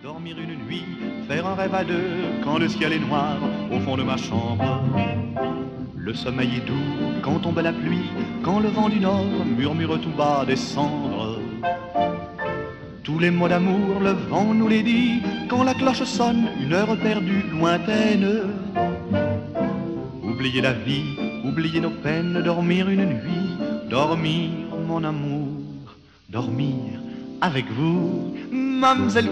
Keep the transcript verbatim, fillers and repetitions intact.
Dormir une nuit, faire un rêve à deux, quand le ciel est noir au fond de ma chambre. Le sommeil est doux quand tombe la pluie, quand le vent du nord murmure tout bas des cendres. Tous les mots d'amour, le vent nous les dit, quand la cloche sonne, une heure perdue, lointaine. Oublier la vie, oublier nos peines, dormir une nuit, dormir mon amour, dormir avec vous, mademoiselle.